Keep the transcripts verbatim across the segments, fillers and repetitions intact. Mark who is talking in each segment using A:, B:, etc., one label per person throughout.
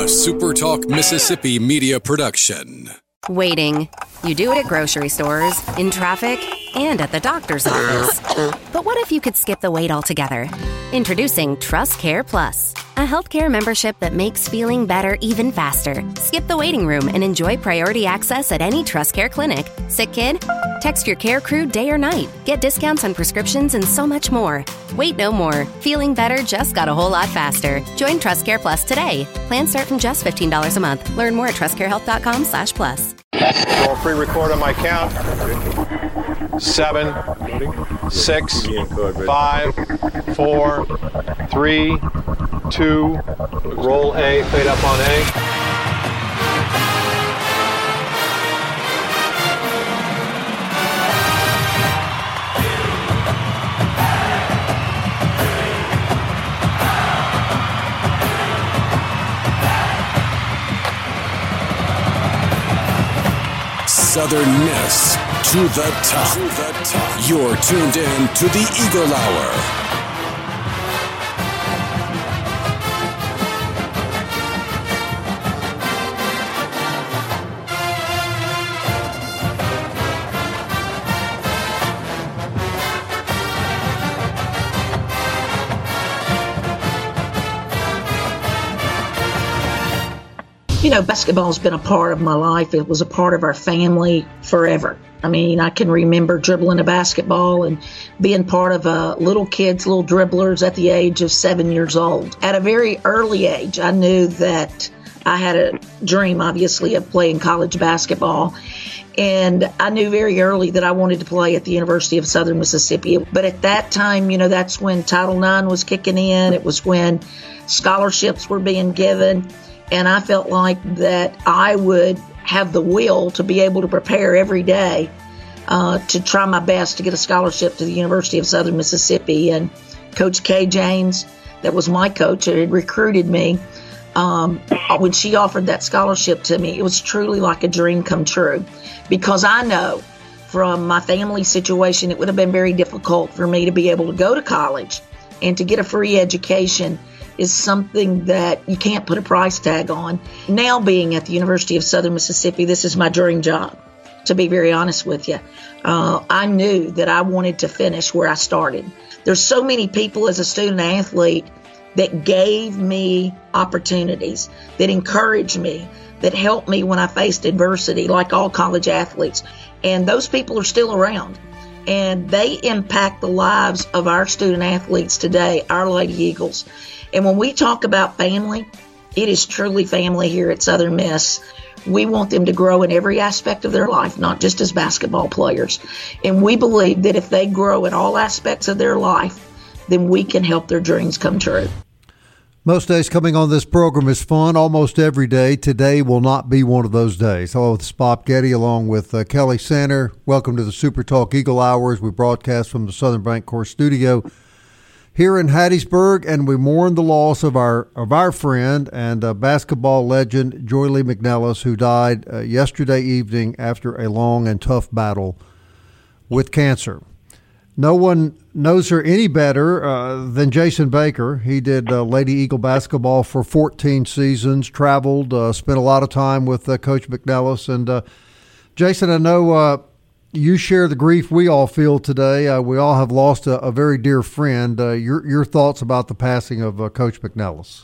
A: a Super Talk Mississippi media production.
B: Waiting. You do it at grocery stores, in traffic, and at the doctor's office. But what if you could skip the wait altogether? Introducing Trust Care Plus, a healthcare membership that makes feeling better even faster. Skip the waiting room and enjoy priority access at any Trust Care clinic. Sick kid? Text your care crew day or night. Get discounts on prescriptions and so much more. Wait no more. Feeling better just got a whole lot faster. Join Trust Care Plus today. Plans start from just fifteen dollars a month. Learn more at trustcarehealth.com slash plus.
C: Roll pre-record on my count. Seven, six, five, four, three, two, roll A, fade up on A.
A: Southern Miss to the top. To the top. You're tuned in to the Eagle Hour.
D: You know, basketball's been a part of my life. It was a part of our family forever. I mean, I can remember dribbling a basketball and being part of uh, little kids, little dribblers at the age of seven years old. At a very early age, I knew that I had a dream, obviously, of playing college basketball. And I knew very early that I wanted to play at the University of Southern Mississippi. But at that time, you know, that's when Title nine was kicking in. It was when scholarships were being given. And I felt like that I would have the will to be able to prepare every day uh, to try my best to get a scholarship to the University of Southern Mississippi. And Coach Kay James, that was my coach, that had recruited me, um, when she offered that scholarship to me, it was truly like a dream come true. Because I know from my family situation, it would have been very difficult for me to be able to go to college and to get a free education is something that you can't put a price tag on. Now being at the University of Southern Mississippi, this is my dream job, to be very honest with you. Uh, I knew that I wanted to finish where I started. There's so many people as a student athlete that gave me opportunities, that encouraged me, that helped me when I faced adversity, like all college athletes. And those people are still around. And they impact the lives of our student athletes today, our Lady Eagles. And when we talk about family, it is truly family here at Southern Miss. We want them to grow in every aspect of their life, not just as basketball players. And we believe that if they grow in all aspects of their life, then we can help their dreams come true.
E: Most days coming on this program is fun, almost every day. Today will not be one of those days. Hello, this is Bob Getty along with uh, Kelly Sander. Welcome to the Super Talk Eagle Hours. We broadcast from the Southern Bancorp studio here in Hattiesburg, and we mourn the loss of our of our friend and uh, basketball legend Joy Lee McNellis, who died uh, yesterday evening after a long and tough battle with cancer. No one knows her any better uh, than Jason Baker. He did uh, Lady Eagle basketball for fourteen seasons, traveled, uh, spent a lot of time with uh, Coach McNellis. And uh, Jason, I know uh, you share the grief we all feel today. Uh, we all have lost a, a very dear friend. Uh, your your thoughts about the passing of uh, Coach McNellis?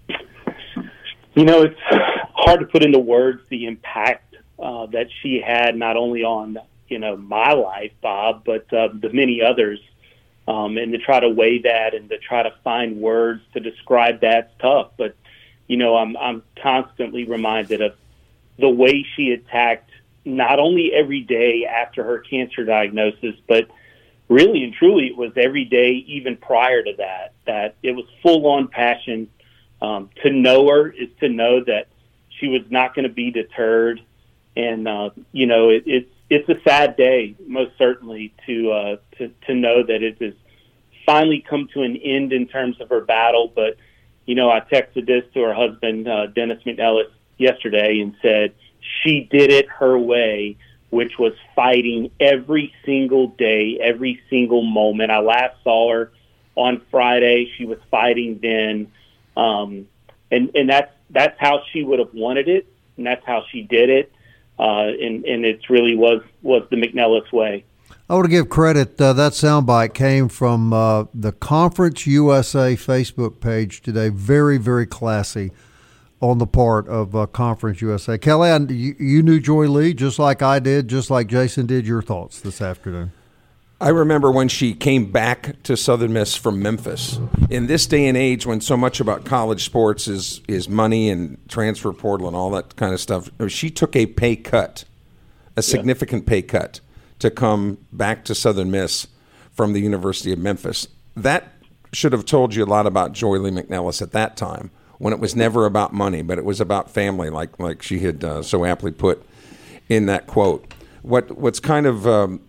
F: You know, it's hard to put into words the impact uh, that she had, not only on you know, my life, Bob, but uh, the many others. Um, and to try to weigh that and to try to find words to describe that's tough. But, you know, I'm I'm constantly reminded of the way she attacked not only every day after her cancer diagnosis, but really and truly it was every day even prior to that, that it was full-on passion. Um, to know her is to know that she was not going to be deterred. And, uh, you know, it, it's, It's a sad day, most certainly, to, uh, to to know that it has finally come to an end in terms of her battle. But, you know, I texted this to her husband, uh, Dennis McNellis, yesterday and said she did it her way, which was fighting every single day, every single moment. I last saw her on Friday. She was fighting then. Um, and and that's that's how she would have wanted it, and that's how she did it, uh, and and it really was was the McNelis way.
E: I want to give credit. Uh, that soundbite came from uh, the Conference U S A Facebook page today. Very, very classy on the part of uh, Conference U S A. Kelly, I, you, you knew Joy Lee just like I did, just like Jason did. Your thoughts this afternoon?
G: I remember when she came back to Southern Miss from Memphis. In this day and age when so much about college sports is, is money and transfer portal and all that kind of stuff, she took a pay cut, a significant yeah. pay cut, to come back to Southern Miss from the University of Memphis. That should have told you a lot about Joy Lee McNelis at that time, when it was never about money, but it was about family, like like she had uh, so aptly put in that quote. What what's kind of um,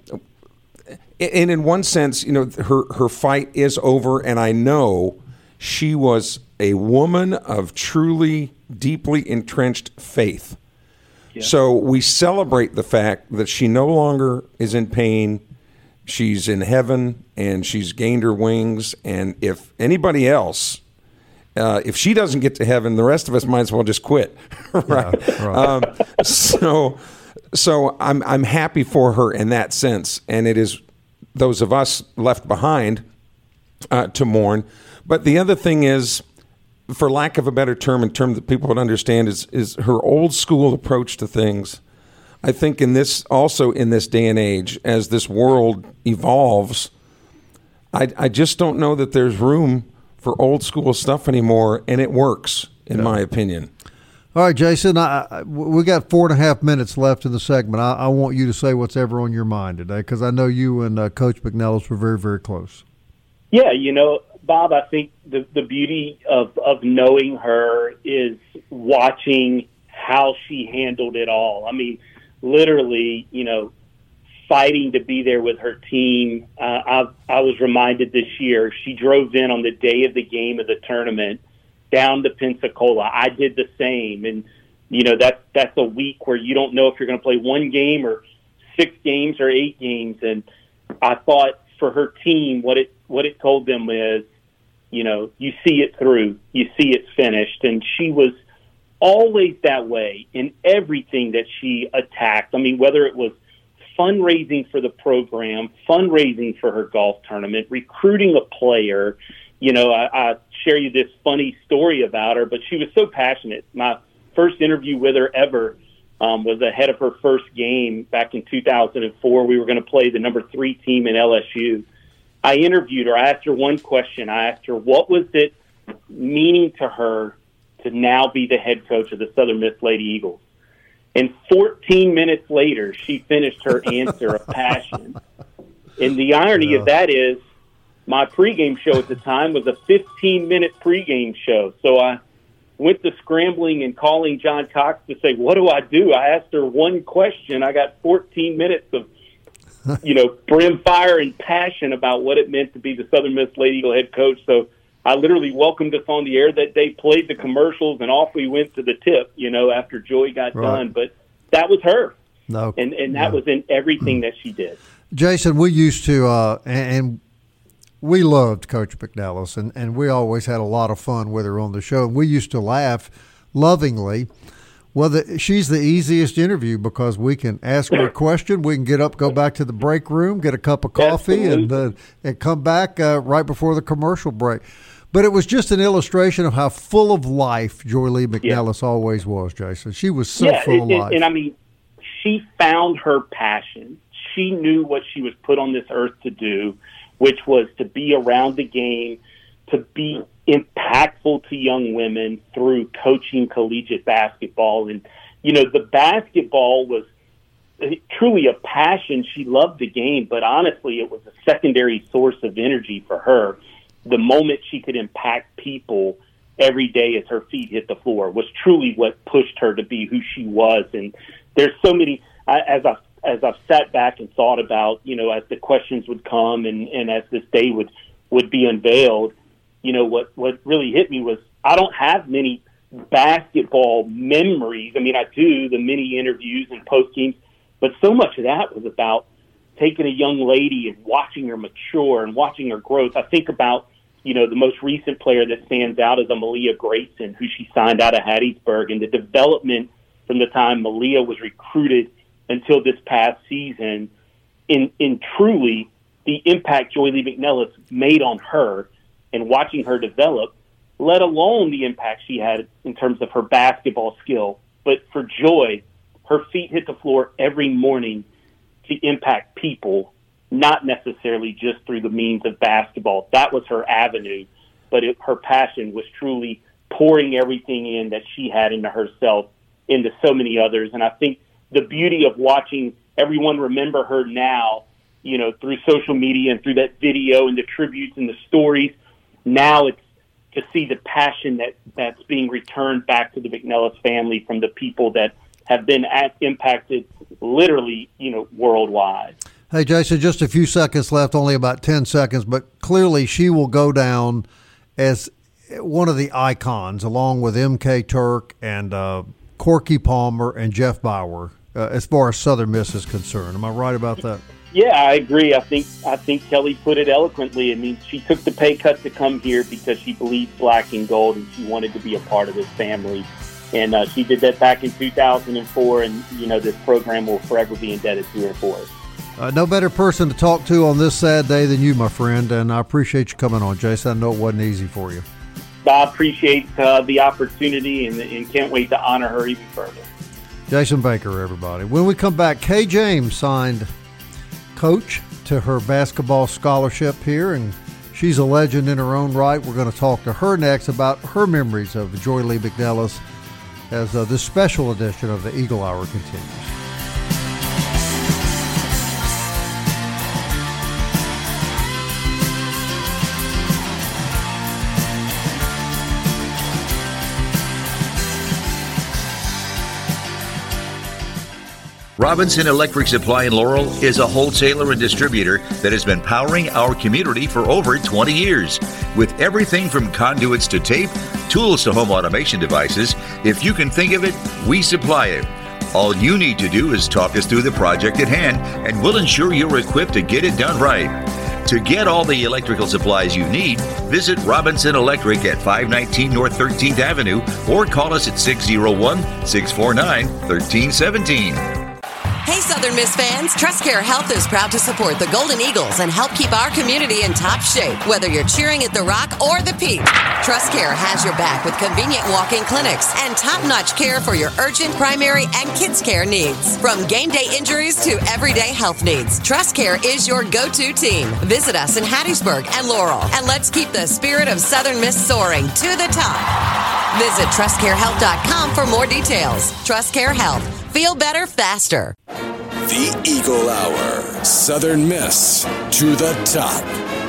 G: and in one sense, you know, her her fight is over, and I know she was a woman of truly deeply entrenched faith. Yeah. So we celebrate the fact that she no longer is in pain. She's in heaven, and she's gained her wings. And if anybody else, uh, if she doesn't get to heaven, the rest of us might as well just quit, right? Yeah, right. Um, so, so I'm I'm happy for her in that sense, and it is those of us left behind uh, to mourn. But the other thing is, for lack of a better term, in term that people would understand, is is her old school approach to things. I think in this also in this day and age, as this world evolves, I I just don't know that there's room for old school stuff anymore, and it works in yeah. my opinion.
E: All right, Jason, I, I, we got four and a half minutes left in the segment. I, I want you to say what's ever on your mind today, because I know you and uh, Coach McNelis were very, very close.
F: Yeah, you know, Bob, I think the, the beauty of, of knowing her is watching how she handled it all. I mean, literally, you know, fighting to be there with her team. Uh, I, I was reminded this year, she drove in on the day of the game of the tournament down to Pensacola. I did the same. And, you know, that, that's a week where you don't know if you're going to play one game or six games or eight games. And I thought for her team, what it, what it told them is, you know, you see it through, you see it finished. And she was always that way in everything that she attacked. I mean, whether it was fundraising for the program, fundraising for her golf tournament, recruiting a player. You know, I, I share you this funny story about her, but she was so passionate. My first interview with her ever um, was ahead of her first game back in two thousand four. We were going to play the number three team in L S U. I interviewed her. I asked her one question. I asked her, what was it meaning to her to now be the head coach of the Southern Miss Lady Eagles? And fourteen minutes later, she finished her answer of passion. And the irony yeah. of that is my pregame show at the time was a fifteen-minute pregame show. So I went to scrambling and calling John Cox to say, what do I do? I asked her one question. I got fourteen minutes of, you know, brimfire and passion about what it meant to be the Southern Miss Lady Eagle head coach. So I literally welcomed us on the air that day, played the commercials, and off we went to the tip, you know, after Joy got right. done. But that was her.
E: No,
F: and and that
E: no.
F: was in everything that she did.
E: Jason, we used to, uh, and we loved Coach McNelis, and, and we always had a lot of fun with her on the show. And we used to laugh lovingly. Well, the, she's the easiest interview because we can ask her a question, we can get up, go back to the break room, get a cup of coffee, and uh, and come back uh, right before the commercial break. But it was just an illustration of how full of life Joy Lee McNelis yeah. always was, Jason. She was so
F: yeah,
E: full
F: it,
E: of
F: it,
E: life.
F: And, I mean, she found her passion. She knew what she was put on this earth to do, which was to be around the game, to be impactful to young women through coaching collegiate basketball. And, you know, the basketball was truly a passion. She loved the game, but honestly, it was a secondary source of energy for her. The moment she could impact people every day as her feet hit the floor was truly what pushed her to be who she was. And there's so many, as I've, as I've sat back and thought about, you know, as the questions would come and, and as this day would, would be unveiled, you know, what, what really hit me was I don't have many basketball memories. I mean, I do the many interviews and post games, but so much of that was about taking a young lady and watching her mature and watching her growth. I think about, you know, the most recent player that stands out is Amalia Grayson, who she signed out of Hattiesburg. And the development from the time Malia was recruited until this past season, in, in truly the impact Joy Lee McNellis made on her and watching her develop, let alone the impact she had in terms of her basketball skill. But for Joy, her feet hit the floor every morning to impact people, not necessarily just through the means of basketball. That was her avenue, but it, her passion was truly pouring everything in that she had into herself, into so many others. And I think the beauty of watching everyone remember her now, you know, through social media and through that video and the tributes and the stories, now it's to see the passion that, that's being returned back to the McNellis family from the people that have been at, impacted literally, you know, worldwide.
E: Hey, Jason, just a few seconds left, only about ten seconds, but clearly she will go down as one of the icons, along with M K Turk and uh, Corky Palmer and Jeff Bauer, uh, as far as Southern Miss is concerned. Am I right about that?
F: Yeah, I agree. I think I think Kelly put it eloquently. I mean, she took the pay cut to come here because she believed black and gold and she wanted to be a part of this family. And uh, she did that back in two thousand four, and, you know, this program will forever be indebted to her for it.
E: Uh, no better person to talk to on this sad day than you, my friend, and I appreciate you coming on, Jason. I know it wasn't easy for you.
F: I appreciate uh, the opportunity and, and can't wait to honor her even further.
E: Jason Baker, everybody. When we come back, Kay James signed coach to her basketball scholarship here, and she's a legend in her own right. We're going to talk to her next about her memories of Joy Lee McNellis as uh, this special edition of the Eagle Hour continues.
H: Robinson Electric Supply in Laurel is a wholesaler and distributor that has been powering our community for over twenty years. With everything from conduits to tape, tools to home automation devices, if you can think of it, we supply it. All you need to do is talk us through the project at hand, and we'll ensure you're equipped to get it done right. To get all the electrical supplies you need, visit Robinson Electric at five nineteen North thirteenth Avenue or call us at six oh one, six four nine, one three one seven.
I: Hey, Southern Miss fans, TrustCare Health is proud to support the Golden Eagles and help keep our community in top shape, whether you're cheering at the Rock or the Peak. TrustCare has your back with convenient walk-in clinics and top-notch care for your urgent, primary, and kids' care needs. From game day injuries to everyday health needs, TrustCare is your go-to team. Visit us in Hattiesburg and Laurel, and let's keep the spirit of Southern Miss soaring to the top. Visit trust care health dot com for more details. TrustCare Health. Feel better faster.
A: The Eagle Hour. Southern Miss to the top.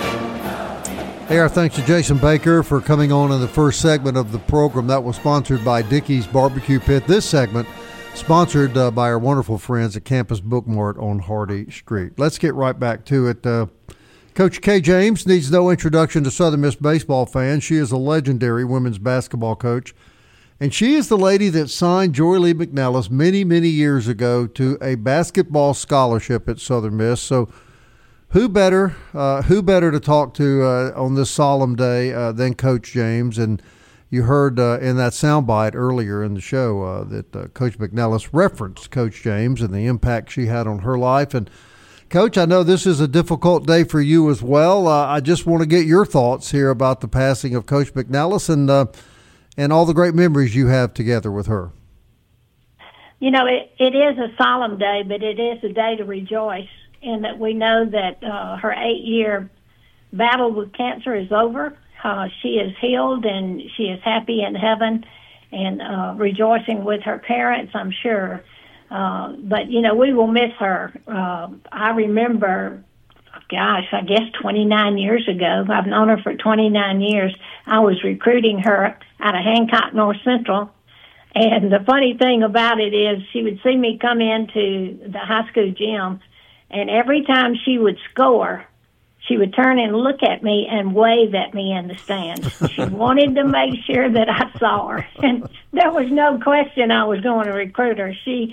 E: Hey, our thanks to Jason Baker for coming on in the first segment of the program. That was sponsored by Dickey's Barbecue Pit. This segment sponsored uh, by our wonderful friends at Campus Bookmart on Hardy Street. Let's get right back to it. Uh, Coach Kay James needs no introduction to Southern Miss baseball fans. She is a legendary women's basketball coach. And she is the lady that signed Joy Lee McNellis many, many years ago to a basketball scholarship at Southern Miss. So who better uh, who better to talk to uh, on this solemn day uh, than Coach James? And you heard uh, in that soundbite earlier in the show uh, that uh, Coach McNellis referenced Coach James and the impact she had on her life. And, Coach, I know this is a difficult day for you as well. Uh, I just want to get your thoughts here about the passing of Coach McNellis and uh, and all the great memories you have together with her.
J: You know, it, it is a solemn day, but it is a day to rejoice in that we know that uh, her eight-year battle with cancer is over. Uh, she is healed, and she is happy in heaven and uh, rejoicing with her parents, I'm sure. Uh, but, you know, we will miss her. Uh, I remember, gosh, I guess twenty-nine years ago, I've known her for twenty-nine years, I was recruiting her out of Hancock North Central. And the funny thing about it is she would see me come into the high school gym, and every time she would score, she would turn and look at me and wave at me in the stands. She wanted to make sure that I saw her. And there was no question I was going to recruit her. She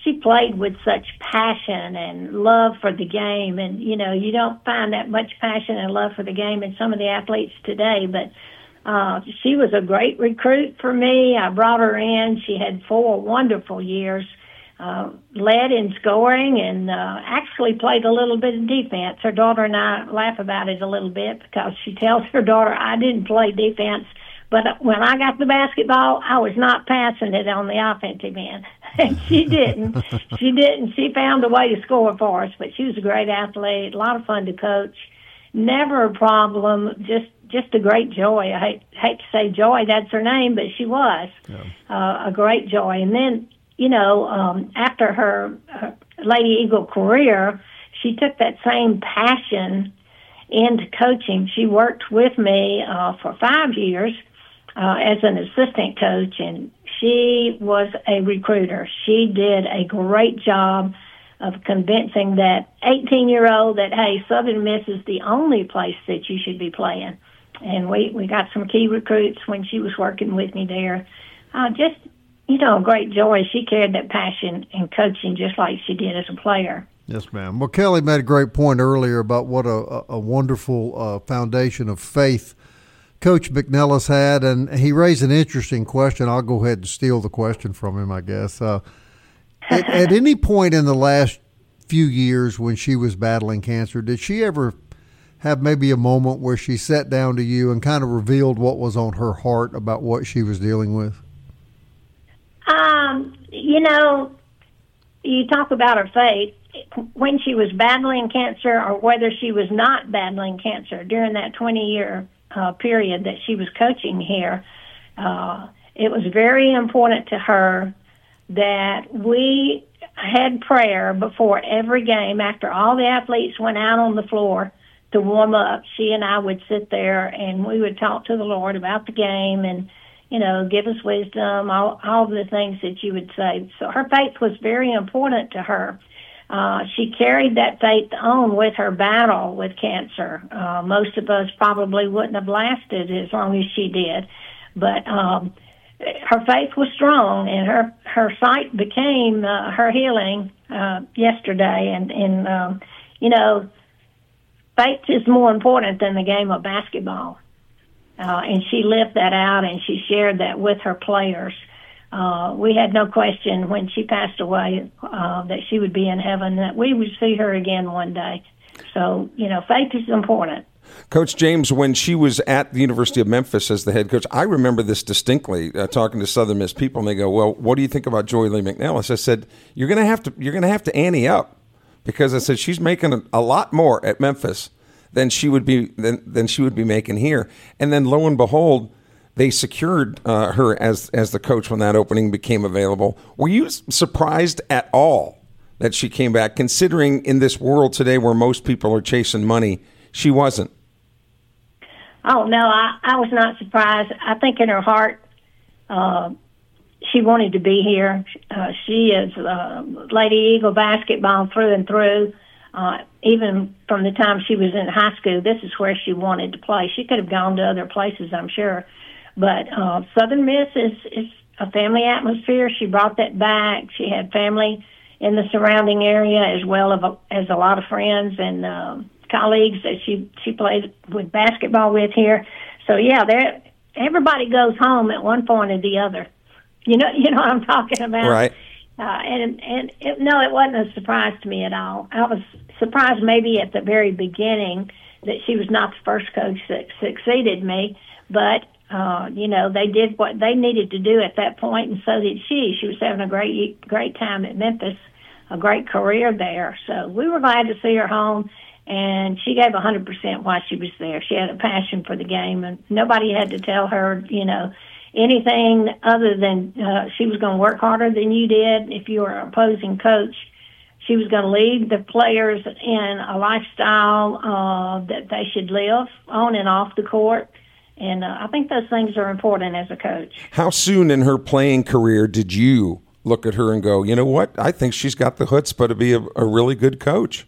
J: she played with such passion and love for the game. And, you know, you don't find that much passion and love for the game in some of the athletes today. But uh, she was a great recruit for me. I brought her in. She had four wonderful years, uh, led in scoring, and uh, actually played a little bit of defense. Her daughter and I laugh about it a little bit because she tells her daughter, I didn't play defense, but when I got the basketball, I was not passing it on the offensive end. And she didn't. She didn't. She found a way to score for us, but she was a great athlete, a lot of fun to coach. Never a problem, just just a great joy. I hate, hate to say joy, that's her name, but she was yeah. uh, a great joy. And then, you know, um, after her, her Lady Eagle career, she took that same passion into coaching. She worked with me uh, for five years uh, as an assistant coach, and she was a recruiter. She did a great job of convincing that eighteen-year-old that, hey, Southern Miss is the only place that you should be playing. And we, we got some key recruits when she was working with me there. Uh, just, you know, great joy. She carried that passion in coaching just like she did as a player.
E: Yes, ma'am. Well, Kelly made a great point earlier about what a, a wonderful uh, foundation of faith Coach McNelis had, and he raised an interesting question. I'll go ahead and steal the question from him, I guess. Uh, at, at any point in the last few years when she was battling cancer, did she ever have maybe a moment where she sat down to you and kind of revealed what was on her heart about what she was dealing with?
J: Um, you know, you talk about her faith. When she was battling cancer or whether she was not battling cancer during that twenty-year uh, period that she was coaching here, uh, it was very important to her that we had prayer before every game. After all the athletes went out on the floor to warm up, she and I would sit there and we would talk to the Lord about the game and, you know, give us wisdom, all, all the things that you would say. So her faith was very important to her. Uh, she carried that faith on with her battle with cancer. Uh, most of us probably wouldn't have lasted as long as she did. But um, her faith was strong, and her, her sight became uh, her healing uh, yesterday. And, and um, you know, faith is more important than the game of basketball. Uh, and she lived that out, and she shared that with her players. Uh, we had no question when she passed away uh, that she would be in heaven, that we would see her again one day. So, you know, faith is important.
G: Coach James, when she was at the University of Memphis as the head coach, I remember this distinctly, uh, talking to Southern Miss people, and they go, well, what do you think about Joy Lee McNelis? I said, you're going to have to you're going to have to ante up, because I said she's making a, a lot more at Memphis than she would be than, than she would be making here. And then lo and behold, they secured uh, her as as the coach when that opening became available. Were you surprised at all that she came back, considering in this world today where most people are chasing money, she wasn't?
J: Oh, no, I, I was not surprised. I think in her heart, uh, she wanted to be here. Uh, she is uh, Lady Eagle basketball through and through. Uh, even from the time she was in high school, this is where she wanted to play. She could have gone to other places, I'm sure. But uh, Southern Miss is, is a family atmosphere. She brought that back. She had family in the surrounding area as well as a, as a lot of friends and uh, colleagues that she, she played with basketball with here. So, yeah, there everybody goes home at one point or the other. You know, you know what I'm talking about?
G: Right.
J: Uh, and and it, no, it wasn't a surprise to me at all. I was surprised maybe at the very beginning that she was not the first coach that succeeded me, but uh, you know, they did what they needed to do at that point, and so did she. She was having a great great time at Memphis, a great career there. So we were glad to see her home, and she gave one hundred percent while she was there. She had a passion for the game, and nobody had to tell her, you know, anything other than uh, she was going to work harder than you did if you were an opposing coach. She was going to lead the players in a lifestyle uh, that they should live on and off the court. And uh, I think those things are important as a coach. How
G: soon in her playing career did you look at her and go, you know what, I think she's got the chutzpah to be a, a really good coach?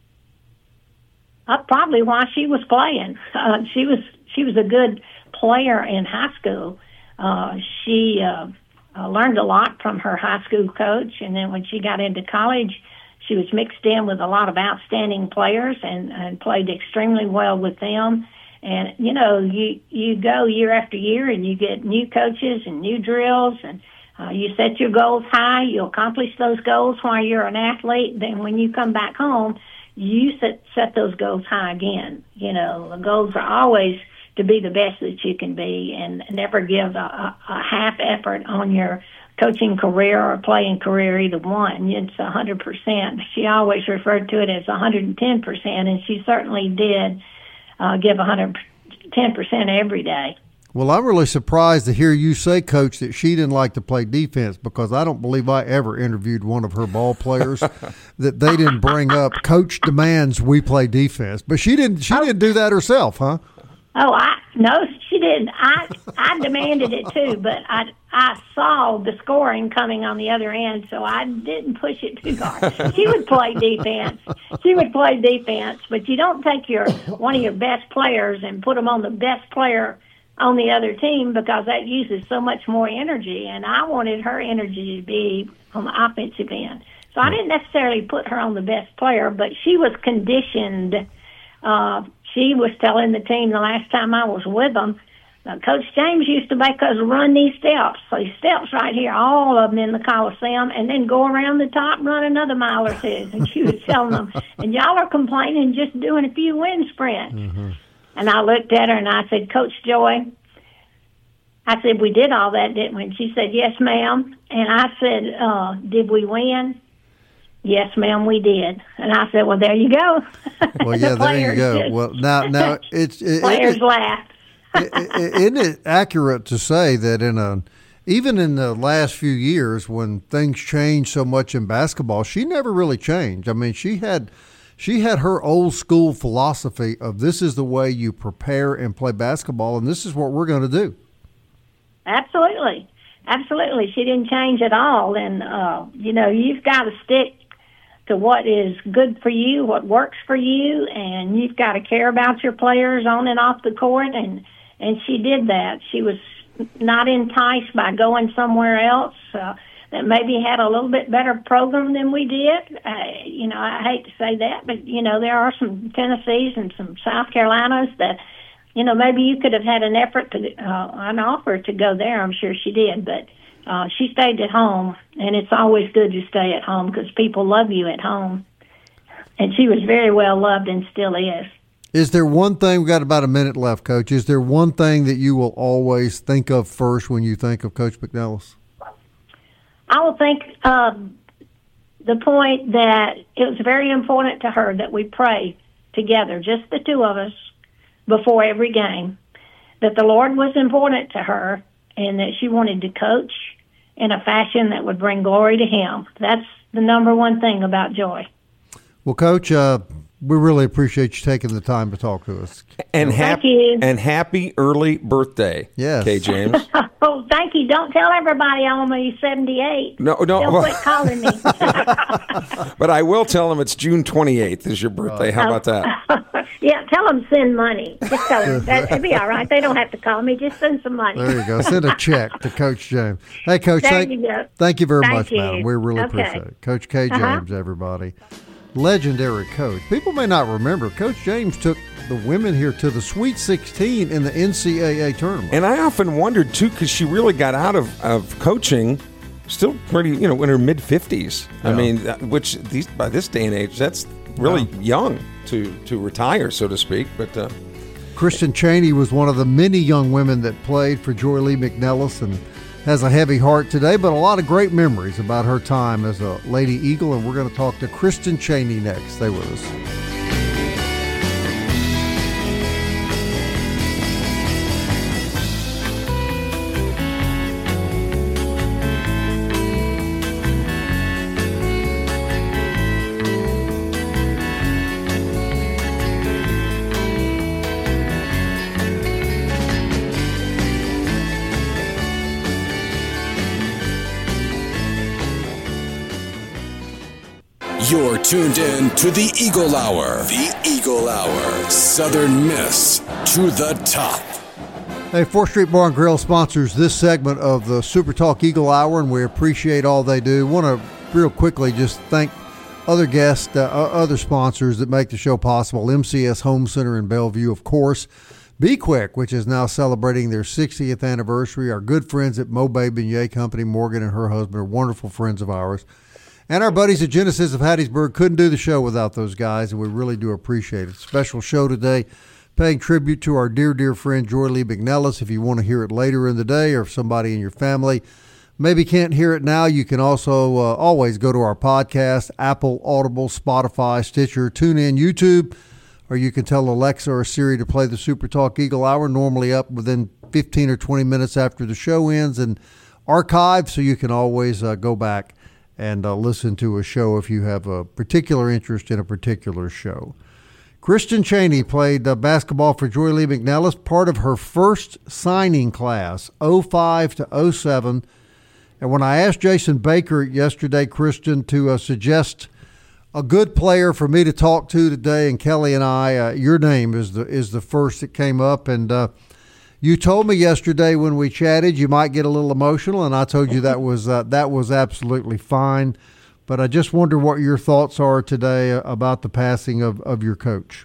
J: Uh, probably while she was playing. Uh, she was she was a good player in high school. Uh, she uh, uh, learned a lot from her high school coach. And then when she got into college, she was mixed in with a lot of outstanding players and, and played extremely well with them. And, you know, you, you go year after year and you get new coaches and new drills, and uh, you set your goals high. You accomplish those goals while you're an athlete. Then when you come back home, you set, set those goals high again. You know, the goals are always to be the best that you can be and never give a, a, a half effort on your coaching career or playing career, either one. It's one hundred percent. She always referred to it as one hundred ten percent, and she certainly did uh, give one hundred ten percent every day.
E: Well, I'm really surprised to hear you say, Coach, that she didn't like to play defense, because I don't believe I ever interviewed one of her ball players that they didn't bring up, Coach demands we play defense. But she didn't She oh. didn't do that herself, huh?
J: Oh, I no, she didn't. I I demanded it too, but I I saw the scoring coming on the other end, so I didn't push it too hard. She would play defense. She would play defense, but you don't take your one of your best players and put them on the best player on the other team, because that uses so much more energy, and I wanted her energy to be on the offensive end. So I didn't necessarily put her on the best player, but she was conditioned. Uh, she was telling the team the last time I was with them, uh, Coach James used to make us run these steps. So these steps right here, all of them in the Coliseum, and then go around the top and run another mile or two. And she was telling them, and y'all are complaining just doing a few wind sprints. Mm-hmm. And I looked at her and I said, Coach Joy, I said, we did all that, didn't we? And she said, yes, ma'am. And I said, uh, did we win? Yes, ma'am, we did. And I said, well, there you go.
E: Well, yeah, the there you go. Just, well, now, now it's it,
J: players
E: it,
J: laughed.
E: Isn't it accurate to say that in a even in the last few years, when things changed so much in basketball, she never really changed? I mean, she had she had her old school philosophy of this is the way you prepare and play basketball, and this is what we're going to do.
J: Absolutely. Absolutely. She didn't change at all. And, uh, you know, you've got to stick to what is good for you, what works for you, and you've got to care about your players on and off the court. And, and she did that. She was not enticed by going somewhere else uh, that maybe had a little bit better program than we did. Uh, you know, I hate to say that, but, you know, there are some Tennessees and some South Carolinas that, you know, maybe you could have had an effort to, uh, an offer to go there. I'm sure she did, but uh, she stayed at home, and it's always good to stay at home because people love you at home. And she was very well loved and still is.
E: Is there one thing, we've got about a minute left, Coach, is there one thing that you will always think of first when you think of Coach McNelis?
J: I will think of the point that it was very important to her that we pray together, just the two of us, before every game, that the Lord was important to her and that she wanted to coach in a fashion that would bring glory to Him. That's the number one thing about Joy.
E: Well, Coach, uh, we really appreciate you taking the time to talk to us.
G: And
J: thank
G: happy
J: you.
G: And happy early birthday,
E: yes.
G: Kay James.
J: Oh, thank you. Don't tell everybody I'm only seventy-eight.
G: No, no.
J: They'll
G: well,
J: quit calling me.
G: But I will tell them it's June twenty-eighth is your birthday. How about that?
J: Yeah, tell them send money. Just tell them. That'll be all right. They don't have to call me. Just send some money.
E: There you go. Send a check to Coach James. Hey, Coach,
J: there
E: thank
J: you, go.
E: thank you very
J: thank
E: much,
J: you.
E: madam. We really
J: okay.
E: appreciate it. Coach Kay James,
J: uh-huh.
E: everybody. Legendary coach. People may not remember, Coach James took the women here to the Sweet sixteen in the N C double A tournament.
G: And I often wondered, too, because she really got out of, of coaching still pretty, you know, in her mid-fifties. Yeah. I mean, which these by this day and age, that's really yeah. young to, to retire, so to speak. But uh,
E: Kristen Chaney was one of the many young women that played for Joy Lee McNelis and has a heavy heart today, but a lot of great memories about her time as a Lady Eagle, and we're going to talk to Kristen Chaney next. Stay with us.
A: You're tuned in to the Eagle Hour. The Eagle Hour. Southern Miss to the top.
E: Hey, fourth Street Bar and Grill sponsors this segment of the Super Talk Eagle Hour, and we appreciate all they do. Want to real quickly just thank other guests, uh, other sponsors that make the show possible. M C S Home Center in Bellevue, of course. Be Quick, which is now celebrating their sixtieth anniversary. Our good friends at Mobay Beignet Company, Morgan and her husband, are wonderful friends of ours. And our buddies at Genesis of Hattiesburg. Couldn't do the show without those guys, and we really do appreciate it. Special show today, paying tribute to our dear, dear friend Joy Lee McNellis. If you want to hear it later in the day, or if somebody in your family maybe can't hear it now, you can also uh, always go to our podcast, Apple, Audible, Spotify, Stitcher, TuneIn, YouTube, or you can tell Alexa or Siri to play the Super Talk Eagle Hour, normally up within fifteen or twenty minutes after the show ends, and archived, so you can always uh, go back and uh, listen to a show if you have a particular interest in a particular show. Kristen Cheney played uh, basketball for Joy Lee McNellis, part of her first signing class, oh five to oh seven. And when I asked Jason Baker yesterday, Kristen, to uh, suggest a good player for me to talk to today, and Kelly and I, uh, your name is the is the first that came up. And uh, you told me yesterday when we chatted you might get a little emotional, and I told you that was uh, that was absolutely fine. But I just wonder what your thoughts are today about the passing of, of your coach.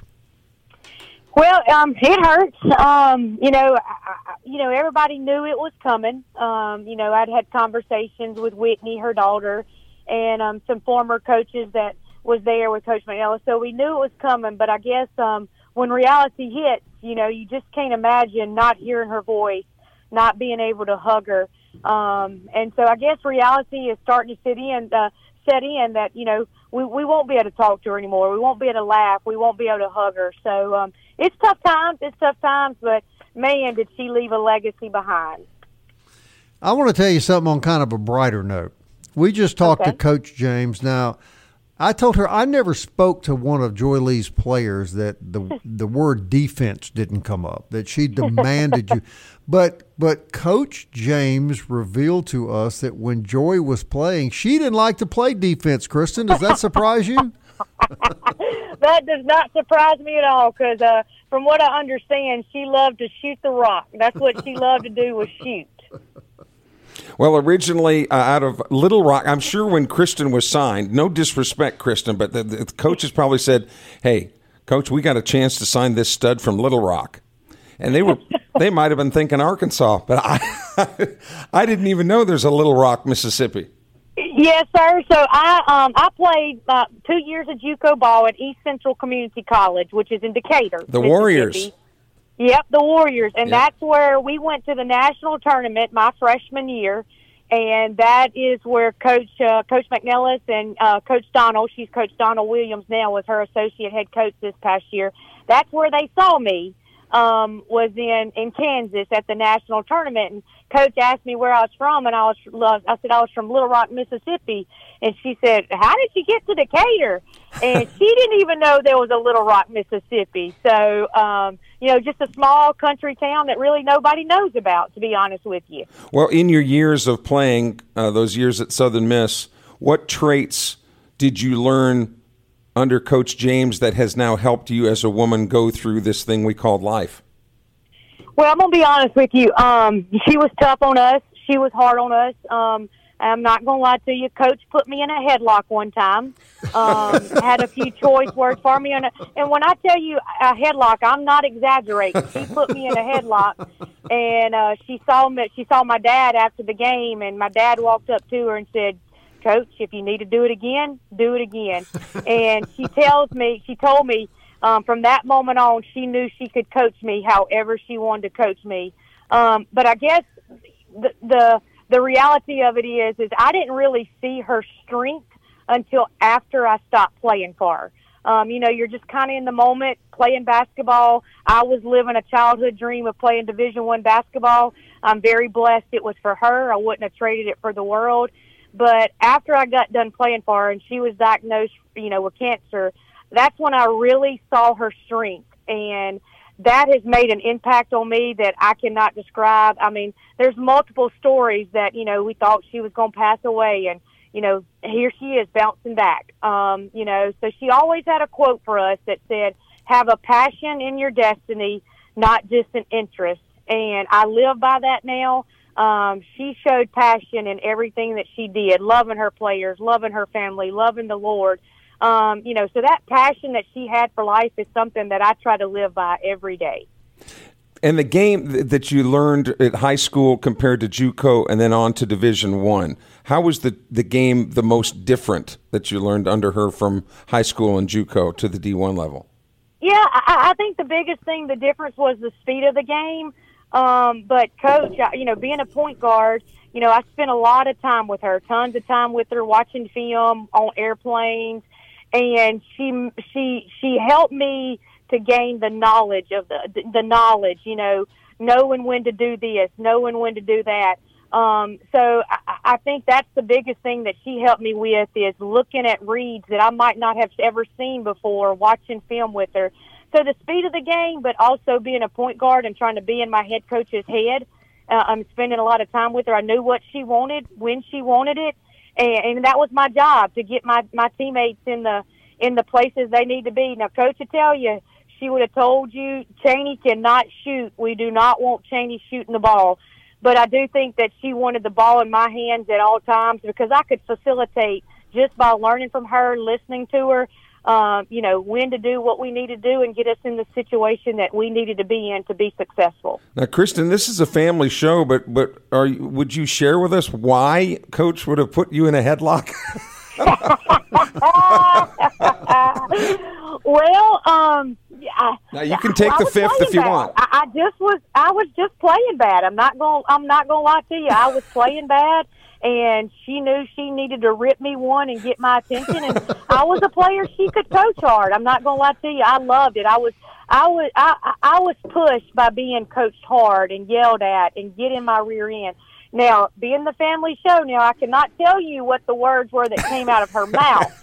K: Well, um, it hurts. Um, you know, I, you know, everybody knew it was coming. Um, you know, I'd had conversations with Whitney, her daughter, and um, some former coaches that was there with Coach McNellis. So we knew it was coming. But I guess um, when reality hits, you know, you just can't imagine not hearing her voice, not being able to hug her. Um, and so I guess reality is starting to sit in. Uh, set in that, you know, we, we won't be able to talk to her anymore. We won't be able to laugh. We won't be able to hug her. So um, it's tough times. It's tough times, but, man, did she leave a legacy behind.
E: I want to tell you something on kind of a brighter note. We just talked okay. to Coach James. Now, I told her I never spoke to one of Joy Lee's players that the the word defense didn't come up, that she demanded you. But but Coach James revealed to us that when Joy was playing, she didn't like to play defense, Kristen. Does that surprise you?
K: That does not surprise me at all because uh, from what I understand, she loved to shoot the rock. That's what she loved to do was shoot.
G: Well, originally uh, out of Little Rock, I'm sure when Kristen was signed, no disrespect, Kristen, but the, the coaches probably said, hey, Coach, we got a chance to sign this stud from Little Rock. And they were they might have been thinking Arkansas, but I I didn't even know there's a Little Rock, Mississippi.
K: Yes, sir. So I um I played uh, two years of JUCO ball at East Central Community College, which is in Decatur,
G: the Warriors.
K: Yep, the Warriors, and
G: yep.
K: that's where we went to the national tournament my freshman year, and that is where Coach uh, Coach McNellis and uh, Coach Donald, she's Coach Donald Williams now, was her associate head coach this past year. That's where they saw me. Um, was in, in Kansas at the national tournament, and Coach asked me where I was from, and I was I said I was from Little Rock, Mississippi, and she said, "How did you get to Decatur?" And she didn't even know there was a Little Rock, Mississippi. So, um, you know, just a small country town that really nobody knows about, to be honest with you.
G: Well, in your years of playing, uh, those years at Southern Miss, what traits did you learn under Coach James that has now helped you as a woman go through this thing we called life?
K: Well, I'm going to be honest with you. Um, she was tough on us. She was hard on us. Um, I'm not going to lie to you. Coach put me in a headlock one time, um, had a few choice words for me. And, and when I tell you a headlock, I'm not exaggerating. She put me in a headlock, and uh, she saw me. She saw my dad after the game, and my dad walked up to her and said, "Coach, if you need to do it again, do it again." And she tells me, she told me um, from that moment on, she knew she could coach me however she wanted to coach me. Um, but I guess the, the the reality of it is, is I didn't really see her strength until after I stopped playing for her. Um, you know, you're just kind of in the moment playing basketball. I was living a childhood dream of playing Division One basketball. I'm very blessed it was for her. I wouldn't have traded it for the world. But after I got done playing for her and she was diagnosed, you know, with cancer, that's when I really saw her strength. And that has made an impact on me that I cannot describe. I mean, there's multiple stories that, you know, we thought she was going to pass away, and, you know, here she is bouncing back. Um, you know, so she always had a quote for us that said, "Have a passion in your destiny, not just an interest." and I live by that now. Um, she showed passion in everything that she did, loving her players, loving her family, loving the Lord. Um, you know, so that passion that she had for life is something that I try to live by every day.
G: And the game that you learned at high school compared to JUCO and then on to Division One, how was the, the game the most different that you learned under her from high school and JUCO to the D one level?
K: Yeah, I, I think the biggest thing, the difference was the speed of the game. Um, but Coach, you know, being a point guard, you know, I spent a lot of time with her, tons of time with her, watching film on airplanes, and she she she helped me to gain the knowledge of the the knowledge, you know, knowing when to do this, knowing when to do that. Um, so I, I think that's the biggest thing that she helped me with, is looking at reads that I might not have ever seen before, watching film with her. So the speed of the game, but also being a point guard and trying to be in my head coach's head. Uh, I'm spending a lot of time with her. I knew what she wanted, when she wanted it, and, and that was my job, to get my, my teammates in the in the places they need to be. Now, Coach will tell you, she would have told you, Chaney cannot shoot. We do not want Chaney shooting the ball. But I do think that she wanted the ball in my hands at all times, because I could facilitate just by learning from her, listening to her, Um, you know, when to do what we need to do and get us in the situation that we needed to be in to be successful.
G: Now, Kristen, this is a family show, but but are you, would you share with us why Coach would have put you in a headlock?
K: Well, um, I,
G: now you can take
K: I
G: the
K: was
G: fifth if you
K: bad.
G: want.
K: I, I just was, I was just playing bad. I'm not going, I'm not going to lie to you. I was playing bad. And she knew she needed to rip me one and get my attention. And I was a player she could coach hard. I'm not going to lie to you. I loved it. I was, I was, I, I was pushed by being coached hard and yelled at and get in my rear end. Now, being the family show, now I cannot tell you what the words were that came out of her mouth,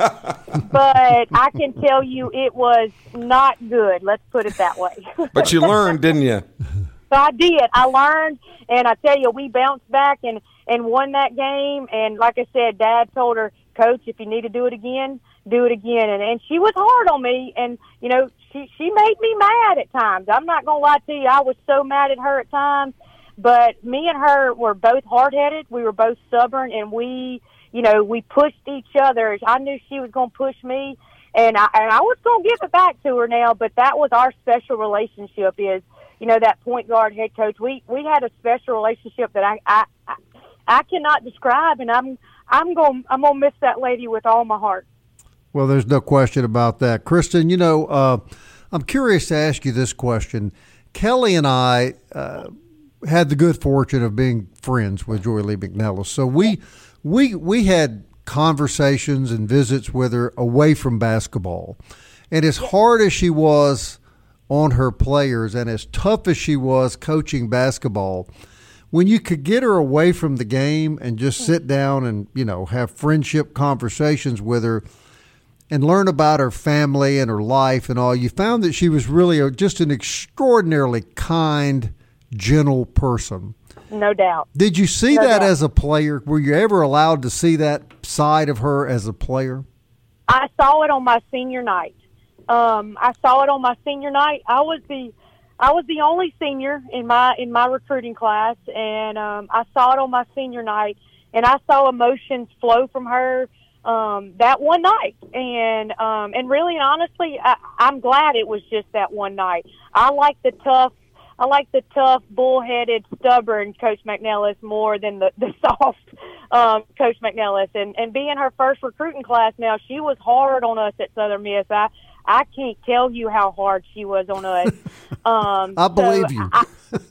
K: but I can tell you it was not good. Let's put it that way.
G: But you learned, didn't you?
K: So I did. I learned, and I tell you, we bounced back and, and won that game. And like I said, Dad told her, Coach, if you need to do it again, do it again. And, and she was hard on me, and, you know, she, she made me mad at times. I'm not going to lie to you. I was so mad at her at times. But me and her were both hard-headed. We were both stubborn, and we, you know, we pushed each other. I knew she was going to push me, and I, and I was going to give it back to her now. But that was our special relationship, is, you know, that point guard head coach. We we had a special relationship that I I, I, I cannot describe, and I'm I'm going I'm going to miss that lady with all my heart.
E: Well, there's no question about that. Kristen, you know, uh, I'm curious to ask you this question. Kelly and I uh, had the good fortune of being friends with Joy Lee McNellis. So we we we had conversations and visits with her away from basketball. And as hard as she was on her players and as tough as she was coaching basketball, when you could get her away from the game and just sit down and, you know, have friendship conversations with her and learn about her family and her life and all, you found that she was really a, just an extraordinarily kind, gentle person.
K: No doubt.
E: Did you see
K: no
E: that
K: doubt.
E: as a player? Were you ever allowed to see that side of her as a player?
K: I saw it on my senior night. Um, I saw it on my senior night. I was the, I was the only senior in my in my recruiting class, and um, I saw it on my senior night, and I saw emotions flow from her um, that one night. And um, and really and honestly, I, I'm glad it was just that one night. I like the tough. I like the tough, bullheaded, stubborn Coach McNellis more than the, the soft um, Coach McNellis. And, and being her first recruiting class now, she was hard on us at Southern Miss. I, I can't tell you how hard she was on us. Um,
E: I believe
K: so
E: you.
K: I,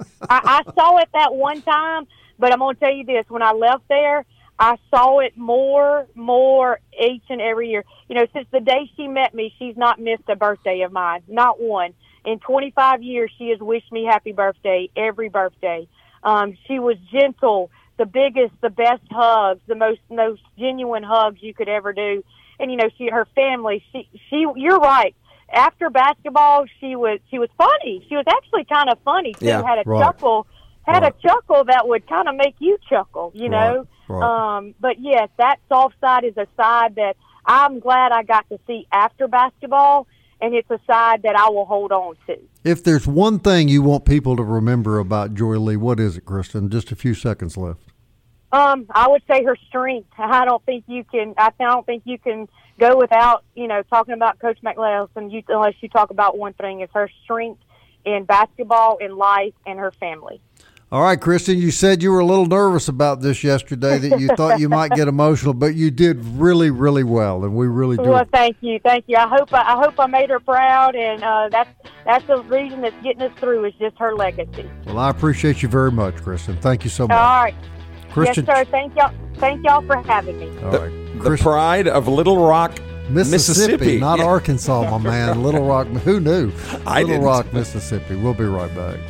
K: I, I saw it that one time, but I'm going to tell you this. When I left there, I saw it more, more each and every year. You know, since the day she met me, she's not missed a birthday of mine, not one. In twenty-five years, she has wished me happy birthday every birthday. Um, she was gentle, the biggest, the best hugs, the most most genuine hugs you could ever do. And you know, she, her family, she, she. You're right. After basketball, she was she was funny. She was actually kind of funny too.
G: Yeah,
K: had a
E: right.
K: chuckle, had
E: right.
K: a chuckle that would kind of make you chuckle. You know.
E: Right, right.
K: Um, but yes, that soft side is a side that I'm glad I got to see after basketball. and it's a side that I will hold on to.
E: If there's one thing you want people to remember about Joy Lee, what is it, Kristen? Just a few seconds left.
K: Um, I would say her strength. I don't think you can. I don't think you can go without, you know, talking about Coach McNelis, and you, unless you talk about one thing, is her strength in basketball, in life, and her family.
E: All right, Kristen, you said you were a little nervous about this yesterday, that you thought you might get emotional, but you did really, really well, and we really do.
K: Well, thank you, thank you. I hope I, I hope I made her proud, and uh, that's that's the reason that's getting us through is just her legacy.
E: Well, I appreciate you very much, Kristen. Thank you so much.
K: All right,
E: Kristen,
K: yes, sir. Thank y'all. Thank y'all for having me.
E: All
G: the,
E: right,
G: the pride of Little Rock,
E: Mississippi,
G: Mississippi.
E: not
G: Yeah.
E: Arkansas, my man. Little Rock. Who knew?
G: I
E: Little
G: didn't.
E: Rock, Mississippi. We'll be right back.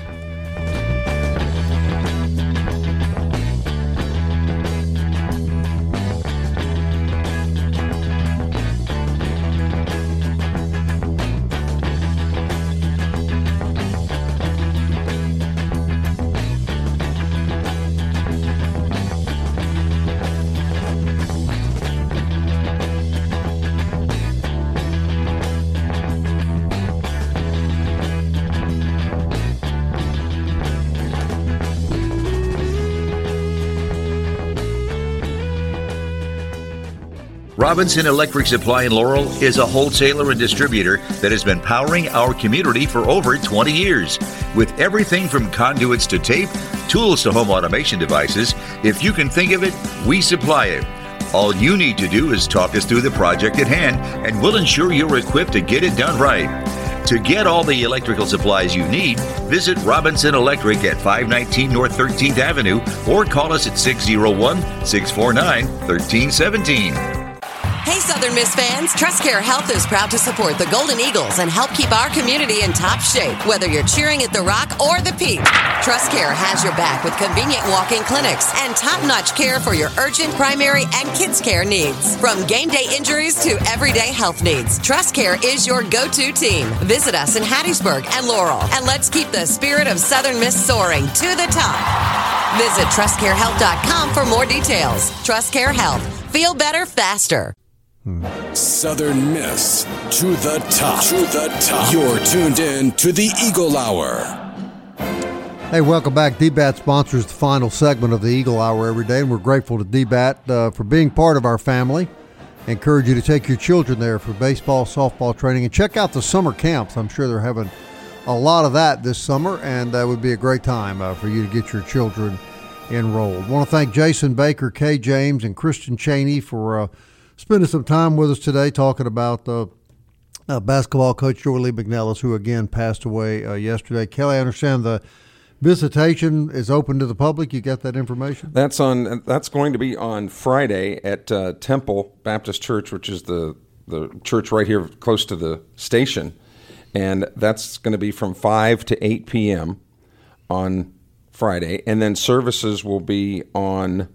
H: Robinson Electric Supply in Laurel is a wholesaler and distributor that has been powering our community for over twenty years. With everything from conduits to tape, tools to home automation devices, if you can think of it, we supply it. All you need to do is talk us through the project at hand, and we'll ensure you're equipped to get it done right. To get all the electrical supplies you need, visit Robinson Electric at five nineteen North thirteenth Avenue or call us at six oh one, six four nine, one three one seven.
I: Hey, Southern Miss fans, TrustCare Health is proud to support the Golden Eagles and help keep our community in top shape, whether you're cheering at the Rock or the Peak. TrustCare has your back with convenient walk-in clinics and top-notch care for your urgent, primary, and kids' care needs. From game day injuries to everyday health needs, TrustCare is your go-to team. Visit us in Hattiesburg and Laurel, and let's keep the spirit of Southern Miss soaring to the top. Visit trust care health dot com for more details. TrustCare Health. Feel better faster.
A: Southern Miss to the top. To the top. You're tuned in to the Eagle Hour.
E: Hey, welcome back. D BAT sponsors the final segment of the Eagle Hour every day, and we're grateful to D BAT uh, for being part of our family. I encourage you to take your children there for baseball, softball training, and check out the summer camps. I'm sure they're having a lot of that this summer, and that would be a great time uh, for you to get your children enrolled. I want to thank Jason Baker, Kay James, and Christian Cheney for uh, spending some time with us today talking about uh, uh, basketball coach Joy Lee McNelis, who again passed away uh, yesterday. Kelly, I understand the visitation is open to the public. You got that information?
G: That's on. That's going to be on Friday at uh, Temple Baptist Church, which is the, the church right here close to the station. And that's going to be from five to eight p.m. on Friday. And then services will be on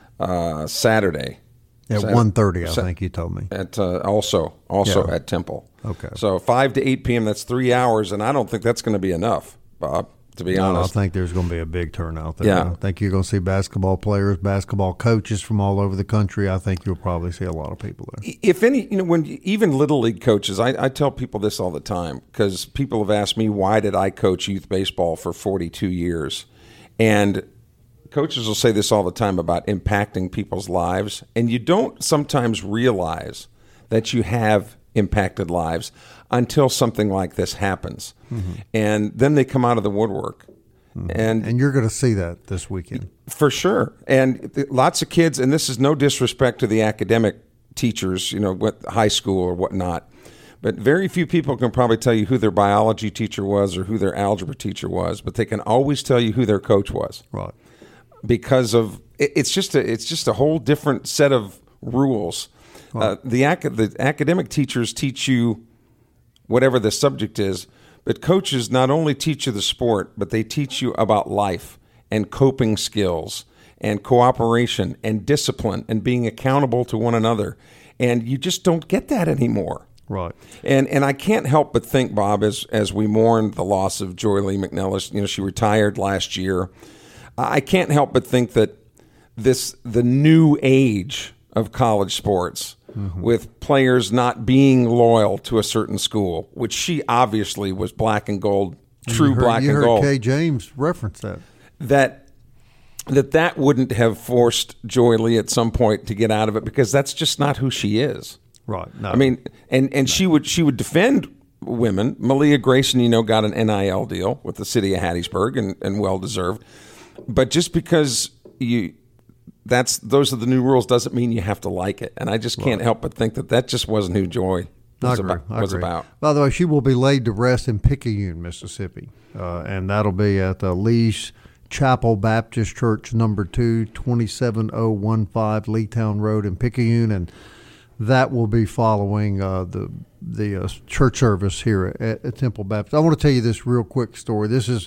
G: uh, Saturday.
E: At
G: Saturday,
E: one thirty, I
G: Sa-
E: think you told me.
G: At uh, also also
E: Yeah.
G: at Temple.
E: Okay.
G: So five to eight p.m., that's three hours, and I don't think that's going to be enough, Bob, to be
E: No, I
G: honest.
E: think there's going to be a big turnout there.
G: Yeah.
E: I think you're going to see basketball players, basketball coaches from all over the country. I think you'll probably see a lot of people there.
G: If any, you know, when even Little League coaches, I, I tell people this all the time because people have asked me, why did I coach youth baseball for forty-two years? And coaches will say this all the time about impacting people's lives, and you don't sometimes realize that you have impacted lives until something like this happens. Mm-hmm. And then they come out of the woodwork. Mm-hmm. And
E: and you're going to see that this weekend.
G: For sure. And th- lots of kids, and this is no disrespect to the academic teachers, you know, what high school or whatnot, but very few people can probably tell you who their biology teacher was or who their algebra teacher was, but they can always tell you who their coach was.
E: Right.
G: Because of it, it's just a it's just a whole different set of rules. Right. Uh, the ac- the academic teachers teach you whatever the subject is, but coaches not only teach you the sport, but they teach you about life and coping skills and cooperation and discipline and being accountable to one another. And you just don't get that anymore.
E: Right.
G: And and I can't help but think, Bob, as as we mourn the loss of Joy Lee McNelis, you know, she retired last year. I can't help but think that this the new age of college sports mm-hmm. with players not being loyal to a certain school, which she obviously was black and gold, true
E: you heard,
G: black
E: you
G: and
E: heard
G: gold.
E: Kay James reference that.
G: That that that wouldn't have forced Joy Lee at some point to get out of it, because that's just not who she is.
E: Right. No.
G: I mean, and, and no. she would she would defend women. Malia Grayson, you know, got an N I L deal with the city of Hattiesburg, and, and well deserved. But just because you that's those are the new rules doesn't mean you have to like it. And I just can't right. help but think that that just wasn't who Joy was,
E: I agree.
G: about,
E: I
G: was
E: agree.
G: about.
E: By the way, she will be laid to rest in Picayune, Mississippi, uh, and that'll be at the Lee's Chapel Baptist Church, number two, twenty-seven oh one five Leetown Road in Picayune, and that will be following uh, the the uh, church service here at, at Temple Baptist. I want to tell you this real quick story. This is,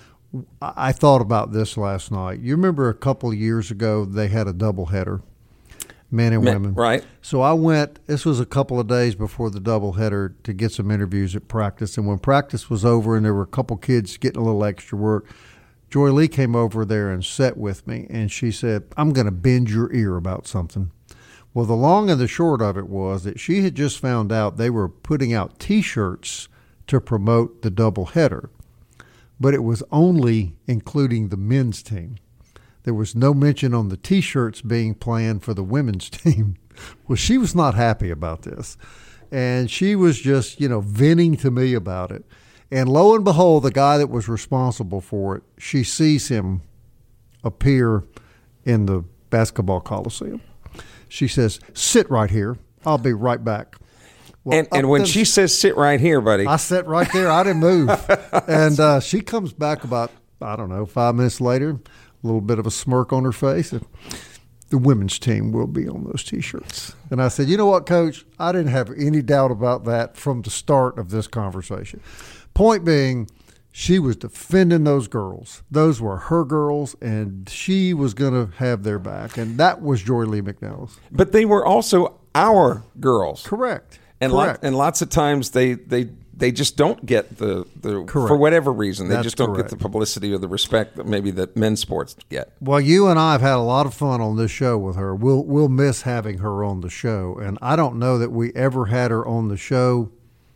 E: I thought about this last night. You remember a couple of years ago they had a doubleheader, men and
G: Men,
E: women.
G: Right.
E: So I went, this was a couple of days before the doubleheader, to get some interviews at practice. And when practice was over and there were a couple kids getting a little extra work, Joy Lee came over there and sat with me, and she said, I'm going to bend your ear about something. Well, the long and the short of it was that she had just found out they were putting out T-shirts to promote the doubleheader, but it was only including the men's team. There was no mention on the T-shirts being planned for the women's team. Well, she was not happy about this, and she was just, you know, venting to me about it. And lo and behold, the guy that was responsible for it, she sees him appear in the basketball coliseum. She says, sit right here. I'll be right back. Well,
G: and and when she says sit right here, buddy.
E: I sat right there. I didn't move. And uh, she comes back about, I don't know, five minutes later, a little bit of a smirk on her face. And the women's team will be on those T-shirts. And I said, you know what, Coach? I didn't have any doubt about that from the start of this conversation. Point being, she was defending those girls. Those were her girls, and she was going to have their back. And that was Joy Lee McNelis.
G: But they were also our girls.
E: Correct.
G: And
E: correct.
G: Lot, and lots of times they, they, they just don't get the, the for whatever reason, they
E: That's
G: just don't
E: correct.
G: get the publicity or the respect that maybe that men's sports get.
E: Well, you and I have had a lot of fun on this show with her. We'll, we'll miss having her on the show. And I don't know that we ever had her on the show.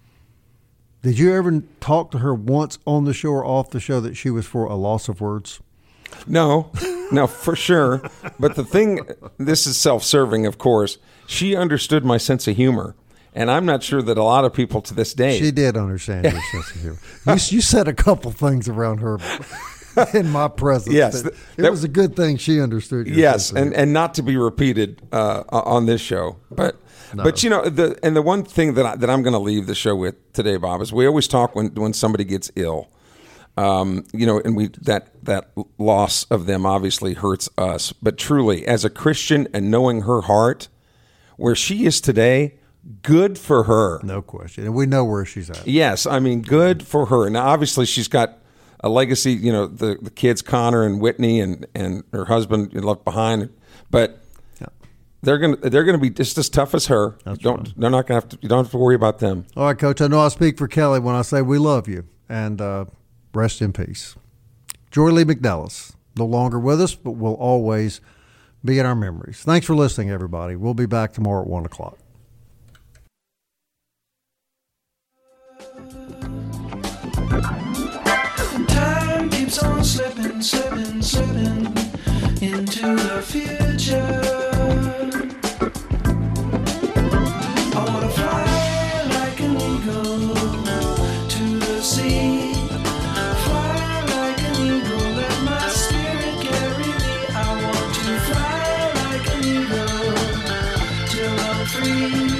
E: Did you ever talk to her once on the show or off the show that she was for a loss of words?
G: No, no, for sure. But the thing, this is self-serving, of course. She understood my sense of humor, and I'm not sure that a lot of people to this day.
E: She did understand your sense of humor. You, you said a couple things around her in my presence.
G: Yes,
E: it
G: that,
E: was a good thing she understood your
G: yes,
E: sense of
G: and
E: humor.
G: and not to be repeated uh, on this show, but.
E: No.
G: But, you know, the and the one thing that, I, that I'm going to leave the show with today, Bob, is we always talk when, when somebody gets ill. Um, you know, and we that that loss of them obviously hurts us. But truly, as a Christian and knowing her heart, where she is today, good for her.
E: No question. And we know where she's at.
G: Yes, I mean, good for her. Now, obviously, she's got a legacy, you know, the, the kids, Connor and Whitney, and, and her husband left behind. But They're gonna they're gonna be just as tough as her.
E: That's
G: don't
E: right.
G: They're not gonna have to. You don't have to worry about them.
E: All right, Coach. I know I speak for Kelly when I say we love you, and uh, rest in peace. Joy Lee McNelis, no longer with us, but will always be in our memories. Thanks for listening, everybody. We'll be back tomorrow at one o'clock.
L: Time keeps on slipping, slipping, slipping into the future. I wanna fly like an eagle to the sea. Fly like an eagle, let my spirit carry me. I want to fly like an eagle till I'm free.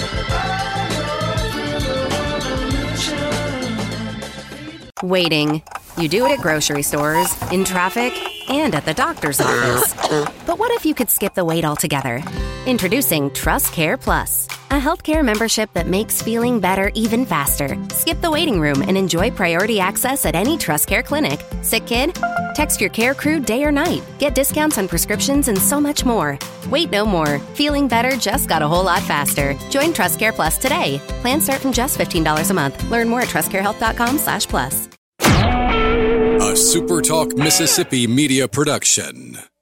L: I go through the revolution.
B: Waiting. You do it at grocery stores, in traffic, and at the doctor's office. But what if you could skip the wait altogether? Introducing Trust Care Plus, a healthcare membership that makes feeling better even faster. Skip the waiting room and enjoy priority access at any Trust Care clinic. Sick kid? Text your care crew day or night. Get discounts on prescriptions and so much more. Wait no more. Feeling better just got a whole lot faster. Join Trust Care Plus today. Plans start from just fifteen dollars a month. Learn more at trustcarehealth.com slash plus.
A: A SuperTalk Mississippi media production.